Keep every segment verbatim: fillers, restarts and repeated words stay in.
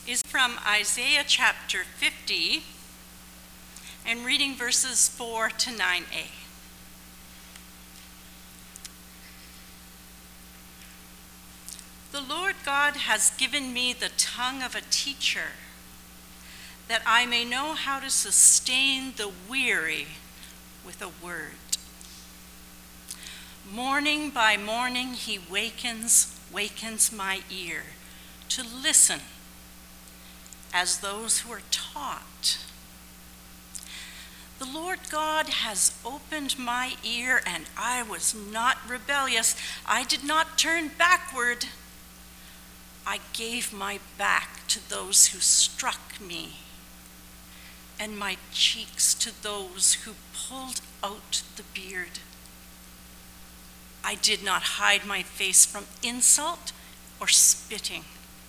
is from Isaiah chapter fifty and reading verses four to nine a. The Lord God has given me the tongue of a teacher, that I may know how to sustain the weary with a word. Morning by morning he wakens, wakens my ear to listen as those who are taught. The Lord God has opened my ear, and I was not rebellious. I did not turn backward. I gave my back to those who struck me, and my cheeks to those who pulled out the beard. I did not hide my face from insult or spitting.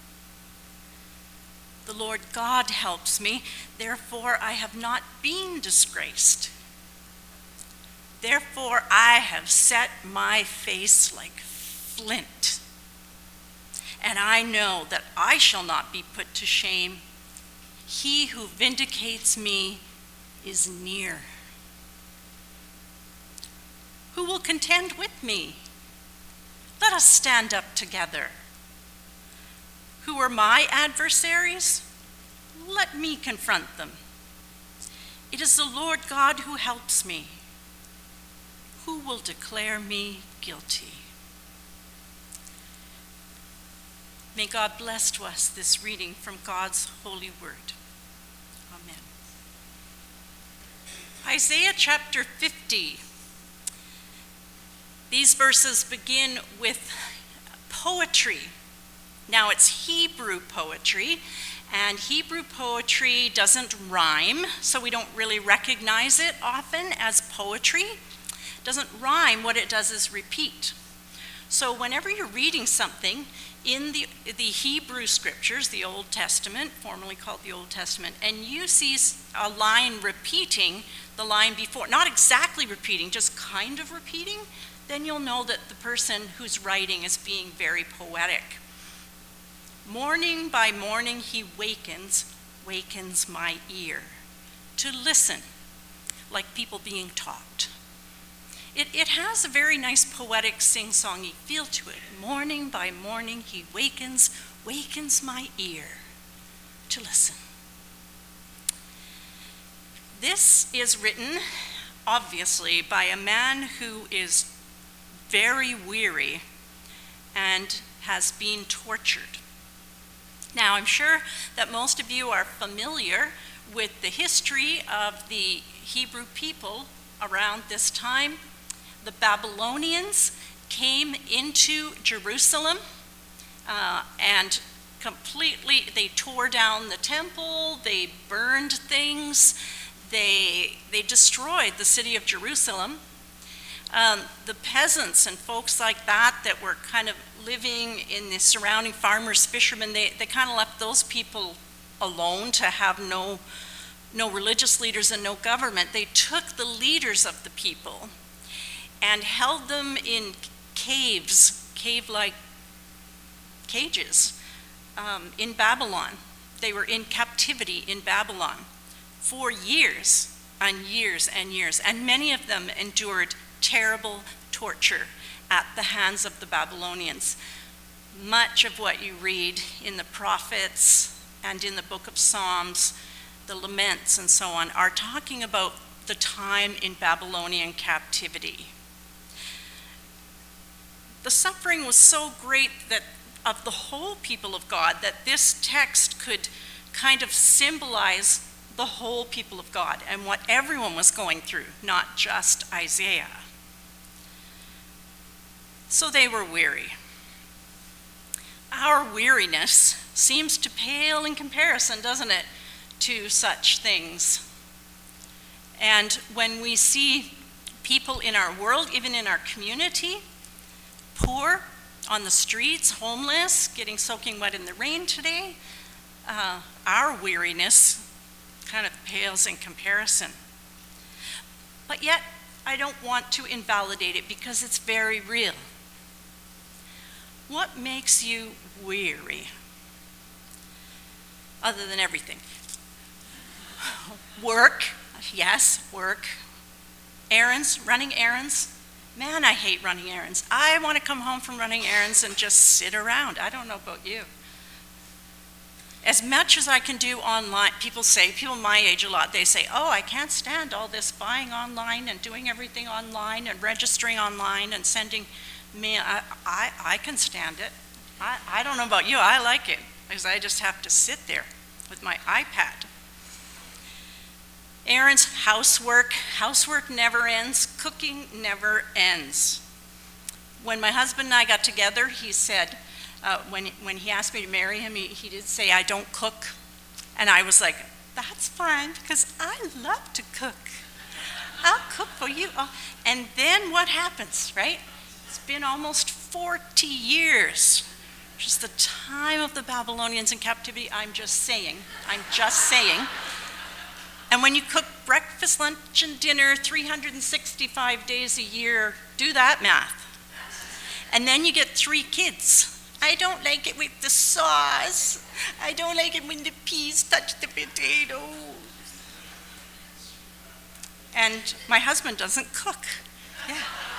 The Lord God helps me, therefore I have not been disgraced. Therefore I have set my face like flint, and I know that I shall not be put to shame. He who vindicates me is near. Who will contend with me? Let us stand up together. Who are my adversaries? Let me confront them. It is the Lord God who helps me. Who will declare me guilty? May God bless to us this reading from God's holy word. Amen. Isaiah chapter fifty. These verses begin with poetry. Now it's Hebrew poetry, and Hebrew poetry doesn't rhyme, so we don't really recognize it often as poetry. It doesn't rhyme, what it does is repeat. So whenever you're reading something in the, the Hebrew scriptures, the Old Testament, formerly called the Old Testament, and you see a line repeating the line before, not exactly repeating, just kind of repeating, then you'll know that the person who's writing is being very poetic. Morning by morning he wakens, wakens my ear to listen, like people being taught. It, it has a very nice poetic sing-songy feel to it. Morning by morning he wakens, wakens my ear to listen. This is written, obviously, by a man who is very weary and has been tortured. Now, I'm sure that most of you are familiar with the history of the Hebrew people around this time. The Babylonians came into Jerusalem uh, and completely, they tore down the temple, they burned things, they, they destroyed the city of Jerusalem. Um, the peasants and folks like that that were kind of living in the surrounding farmers, fishermen, they, they kind of left those people alone to have no, no religious leaders and no government. They took the leaders of the people and held them in caves, cave-like cages um, in Babylon. They were in captivity in Babylon for years and years and years, and many of them endured terrible torture at the hands of the Babylonians. Much of what you read in the prophets and in the book of Psalms, the laments and so on, are talking about the time in Babylonian captivity. The suffering was so great that of the whole people of God that this text could kind of symbolize the whole people of God and what everyone was going through, not just Isaiah. So they were weary. Our weariness seems to pale in comparison, doesn't it, to such things. And when we see people in our world, even in our community, poor, on the streets, homeless, getting soaking wet in the rain today, uh, our weariness kind of pales in comparison. But yet, I don't want to invalidate it because it's very real. What makes you weary? other than everything. Work, yes, work. Errands, running errands. Man, I hate running errands. I want to come home from running errands and just sit around. I don't know about you. As much as I can do online, people say, people my age a lot, they say, oh, I can't stand all this buying online and doing everything online and registering online and sending me. I, I, I can stand it. I, I don't know about you, I like it, because I just have to sit there with my iPad. Errands, housework. Housework never ends. Cooking never ends. When my husband and I got together, he said, uh, when, when he asked me to marry him, he, he did say, I don't cook. And I was like, that's fine, because I love to cook. I'll cook for you. Oh. And then what happens, right? It's been almost forty years. Just the time of the Babylonians in captivity, I'm just saying, I'm just saying. And when you cook breakfast, lunch, and dinner three hundred sixty-five days a year, do that math. And then you get three kids. I don't like it with the sauce. I don't like it when the peas touch the potatoes. And my husband doesn't cook. Yeah.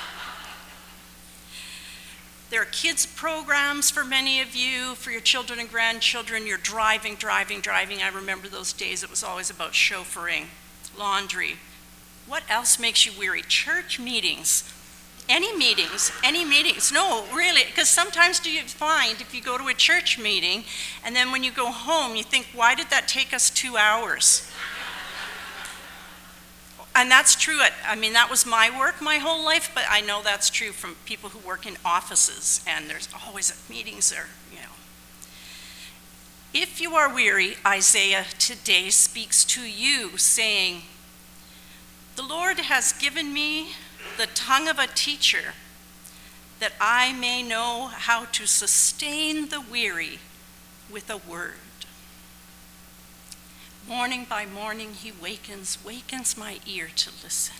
There are kids programs for many of you, for your children and grandchildren. You're driving, driving, driving. I remember those days. It was always about chauffeuring, laundry. What else makes you weary? Church meetings. Any meetings, any meetings. No, really, because sometimes do you find if you go to a church meeting and then when you go home, you think, why did that take us two hours? And that's true. At, I mean, that was my work my whole life, but I know that's true from people who work in offices, and there's always meetings there, you know. If you are weary, Isaiah today speaks to you, saying, the Lord has given me the tongue of a teacher, that I may know how to sustain the weary with a word. Morning by morning he wakens, wakens my ear to listen.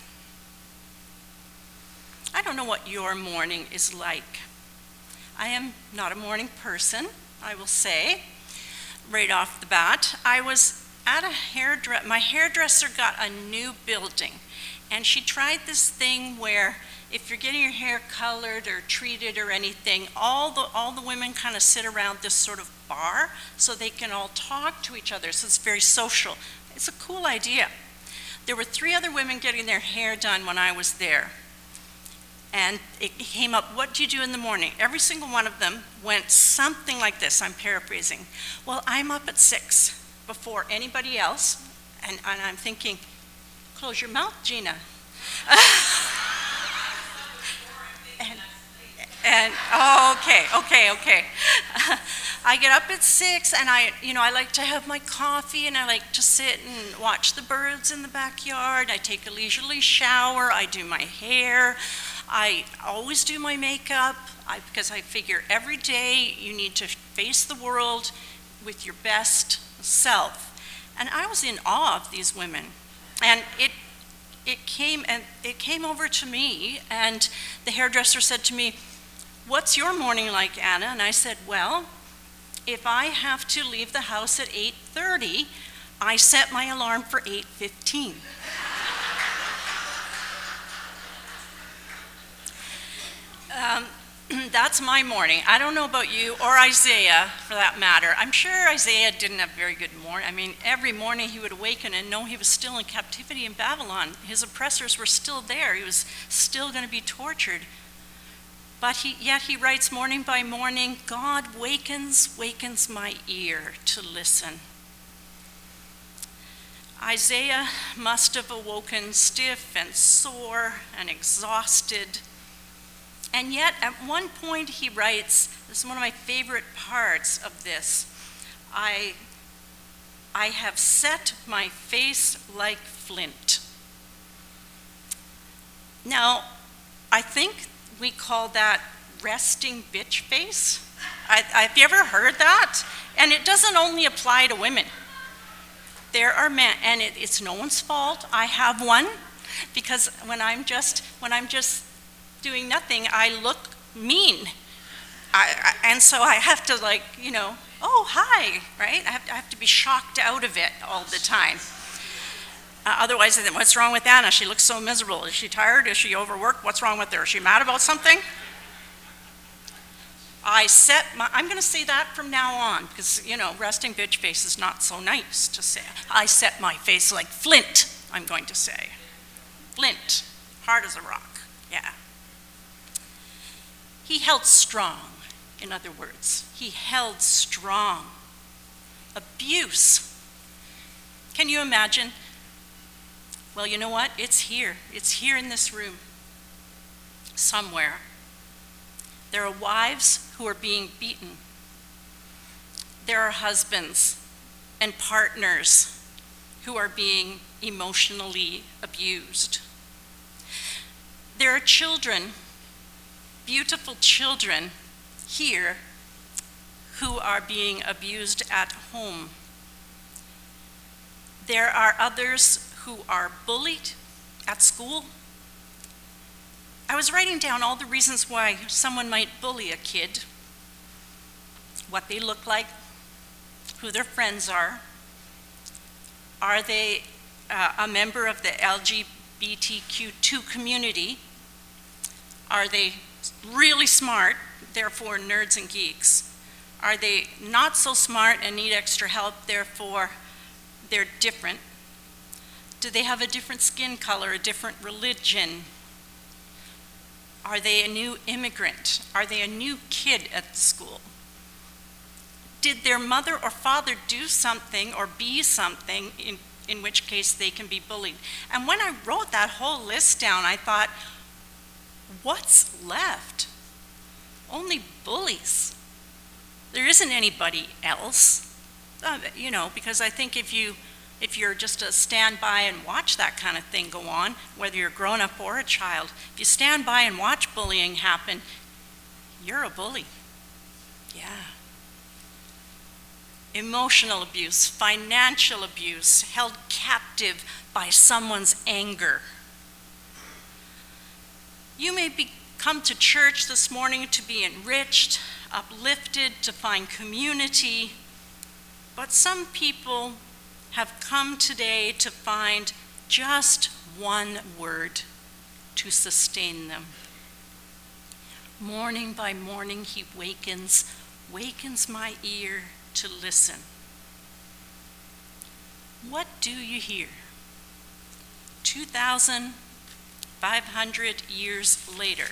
I don't know what your morning is like. I am not a morning person, I will say, right off the bat. I was at a hairdresser, my hairdresser got a new building, and she tried this thing where if you're getting your hair colored or treated or anything, all the, all the women kind of sit around this sort of bar so they can all talk to each other, so it's very social. It's a cool idea. There were three other women getting their hair done when I was there. And it came up, what do you do in the morning? Every single one of them went something like this, I'm paraphrasing. Well, I'm up at six before anybody else, and, and I'm thinking, close your mouth, Gina. And, and oh, okay, okay, okay. I get up at six, and I, you know, I like to have my coffee, and I like to sit and watch the birds in the backyard. I take a leisurely shower. I do my hair. I always do my makeup I, because I figure every day you need to face the world with your best self. And I was in awe of these women, and it. It came and it came over to me, and the hairdresser said to me, what's your morning like, Anna? And I said, well, if I have to leave the house at eight thirty, I set my alarm for eight fifteen. um, That's my morning. I don't know about you or Isaiah, for that matter. I'm sure Isaiah didn't have a very good morning. I mean, every morning he would awaken and know he was still in captivity in Babylon. His oppressors were still there. He was still going to be tortured. But he, yet he writes, morning by morning, God wakens, wakens my ear to listen. Isaiah must have awoken stiff and sore and exhausted. And yet, at one point he writes, this is one of my favorite parts of this, I, I have set my face like flint. Now, I think we call that resting bitch face. I, have you ever heard that? And it doesn't only apply to women. There are men, and it, it's no one's fault. I have one, because when I'm just, when I'm just doing nothing, I look mean. I, I, and so I have to, like, you know, oh, hi, right? I have, I have to be shocked out of it all the time. Uh, otherwise, then what's wrong with Anna? She looks so miserable. Is she tired? Is she overworked? What's wrong with her? Is she mad about something? I set my, I'm going to say that from now on, because, you know, resting bitch face is not so nice to say. I set my face like flint, I'm going to say. Flint, hard as a rock, yeah. He held strong, in other words. He held strong. Abuse. Can you imagine? Well, you know what? It's here. It's here in this room, somewhere. There are wives who are being beaten. There are husbands and partners who are being emotionally abused. There are children, beautiful children here, who are being abused at home. There are others who are bullied at school. I was writing down all the reasons why someone might bully a kid, what they look like, who their friends are. Are they uh, a member of the L G B T Q two community? Are they really smart, therefore nerds and geeks? Are they not so smart and need extra help, therefore they're different? Do they have a different skin color, a different religion? Are they a new immigrant? Are they a new kid at the school? Did their mother or father do something or be something, in, in which case they can be bullied? And when I wrote that whole list down, I thought, what's left? Only bullies. There isn't anybody else. Uh, you know, because I think if you If you're just to stand by and watch that kind of thing go on, whether you're a grown-up or a child, if you stand by and watch bullying happen, you're a bully. Yeah. Emotional abuse, financial abuse, held captive by someone's anger. You may be, come to church this morning to be enriched, uplifted, to find community, but some people have come today to find just one word to sustain them. Morning by morning he wakens, wakens my ear to listen. What do you hear? two thousand five hundred years later.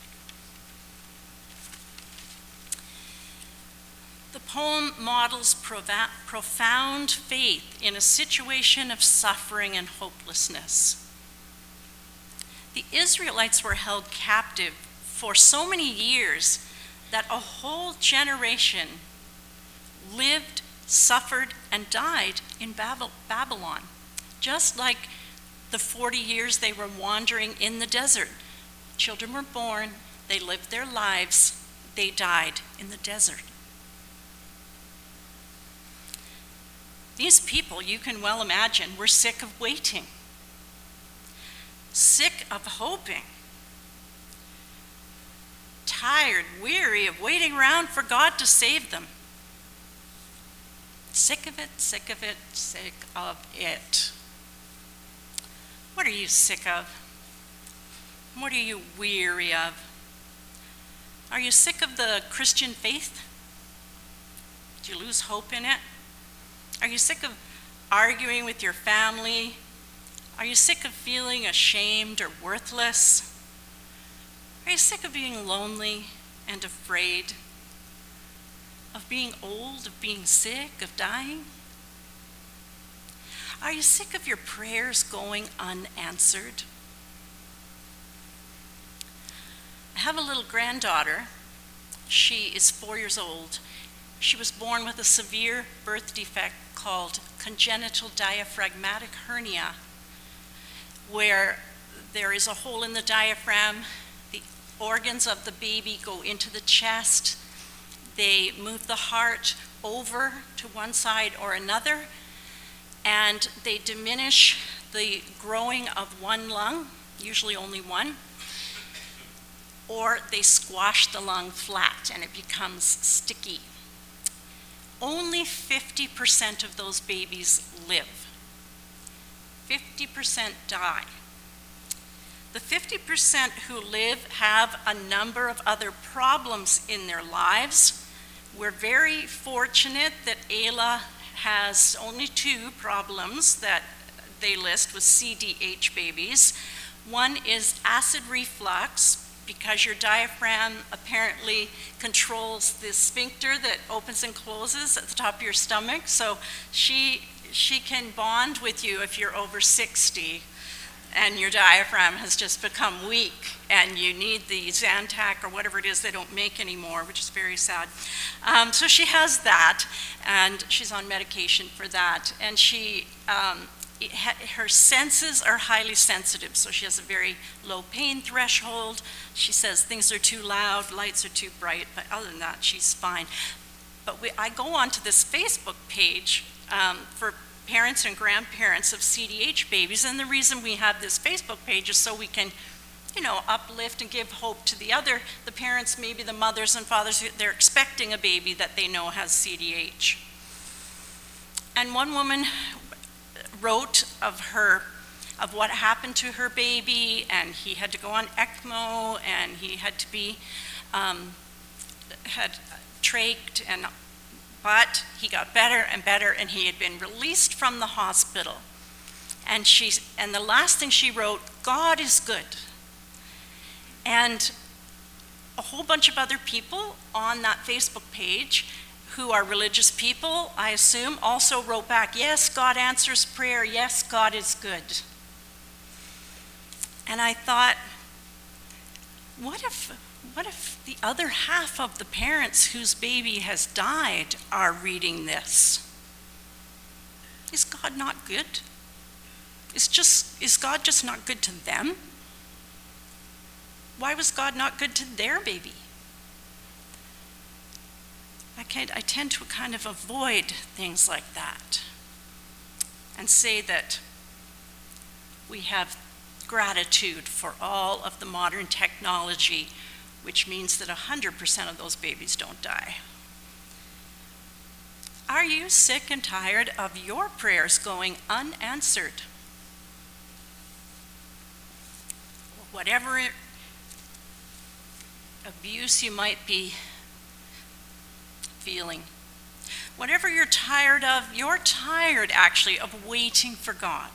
The poem models profound faith in a situation of suffering and hopelessness. The Israelites were held captive for so many years that a whole generation lived, suffered, and died in Babylon, just like the forty years they were wandering in the desert. Children were born, they lived their lives, they died in the desert. These people, you can well imagine, were sick of waiting, sick of hoping, tired, weary of waiting around for God to save them. Sick of it, sick of it, sick of it. What are you sick of? What are you weary of? Are you sick of the Christian faith? Did you lose hope in it? Are you sick of arguing with your family? Are you sick of feeling ashamed or worthless? Are you sick of being lonely and afraid? Of being old, of being sick, of dying? Are you sick of your prayers going unanswered? I have a little granddaughter. She is four years old. She was born with a severe birth defect called congenital diaphragmatic hernia, where there is a hole in the diaphragm. The organs of the baby go into the chest. They move the heart over to one side or another, and they diminish the growing of one lung, usually only one, or they squash the lung flat and it becomes sticky. only fifty percent of those babies live. fifty percent die. The fifty percent who live have a number of other problems in their lives. We're very fortunate that Ayla has only two problems that they list with C D H babies. One is acid reflux, because your diaphragm apparently controls the sphincter that opens and closes at the top of your stomach. So she, she can bond with you if you're over sixty and your diaphragm has just become weak and you need the Zantac or whatever it is they don't make anymore, which is very sad. Um, so she has that, and she's on medication for that. And she, um, her senses are highly sensitive, so she has a very low pain threshold. She says things are too loud, lights are too bright, but other than that, she's fine. But we, I go onto this Facebook page um, for parents and grandparents of C D H babies, and the reason we have this Facebook page is so we can, you know, uplift and give hope to the other, the parents, maybe the mothers and fathers, who they're expecting a baby that they know has C D H. And one woman wrote of her, of what happened to her baby, and he had to go on ECMO, and he had to be, um, had trached, and but he got better and better, and he had been released from the hospital. And she's, and the last thing she wrote, God is good. And a whole bunch of other people on that Facebook page who are religious people, I assume, also wrote back, yes, God answers prayer, yes, God is good. And I thought, what if, what if the other half of the parents whose baby has died are reading this? Is God not good? Is just, is God just not good to them? Why was God not good to their baby? I, can't, I tend to kind of avoid things like that and say that we have gratitude for all of the modern technology, which means that one hundred percent of those babies don't die. Are you sick and tired of your prayers going unanswered? Whatever abuse you might be feeling, whatever you're tired of, you're tired actually of waiting for God.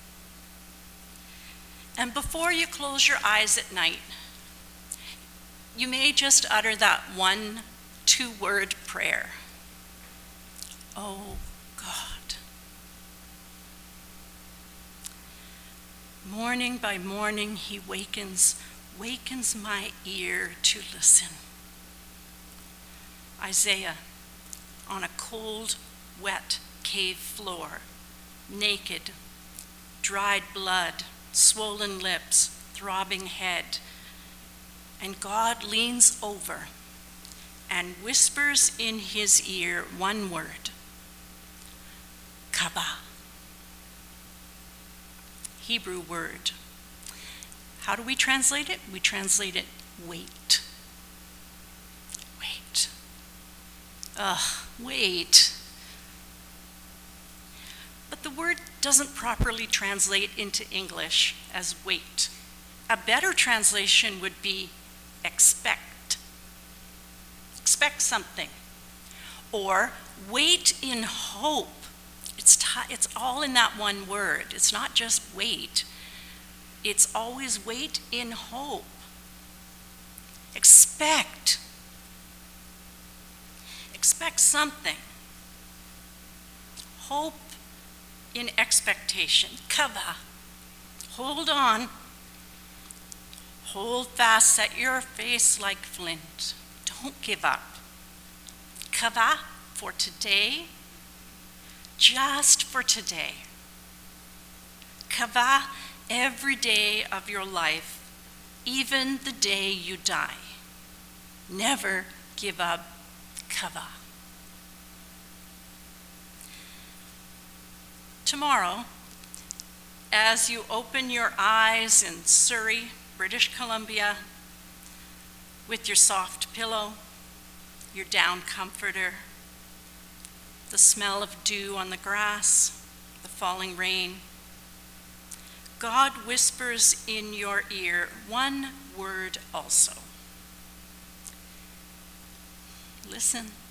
And before you close your eyes at night, you may just utter that one, two-word prayer. Oh God. Morning by morning he wakens, wakens my ear to listen. Isaiah, on a cold, wet cave floor, naked, dried blood, swollen lips, throbbing head, and God leans over and whispers in his ear one word, kava. Hebrew word. How do we translate it? We translate it wait. Wait. Ugh, wait. But the word doesn't properly translate into English as wait. A better translation would be expect. Expect something. Or wait in hope. It's, t- it's all in that one word. It's not just wait. It's always wait in hope. Expect. Expect something. Hope in expectation. Kava. Hold on. Hold fast, set your face like flint. Don't give up. Kava for today, just for today. Kava every day of your life, even the day you die. Never give up. Kava. Tomorrow, as you open your eyes in Surrey, British Columbia, with your soft pillow, your down comforter, the smell of dew on the grass, the falling rain. God whispers in your ear one word also. Listen.